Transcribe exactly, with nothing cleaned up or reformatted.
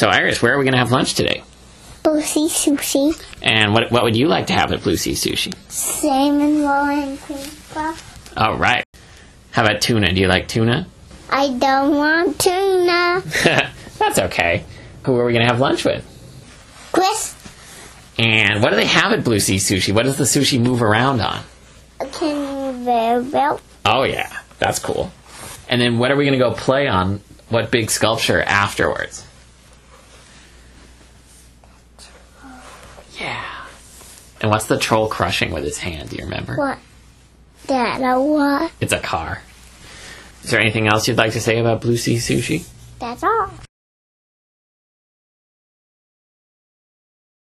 So, Iris, where are we going to have lunch today? Blue Sea Sushi. And what what would you like to have at Blue Sea Sushi? Salmon roll and cream puff. All right. How about tuna? Do you like tuna? I don't want tuna. That's okay. Who are we going to have lunch with? Chris, And what do they have at Blue Sea Sushi? What does the sushi move around on? a conveyor belt. Oh, yeah. That's cool. And then what are we going to go play on? What big sculpture afterwards? Yeah. And what's the troll crushing with his hand? Do you remember? What? That a what? It's a car. Is there anything else you'd like to say about Blue Sea Sushi? That's all.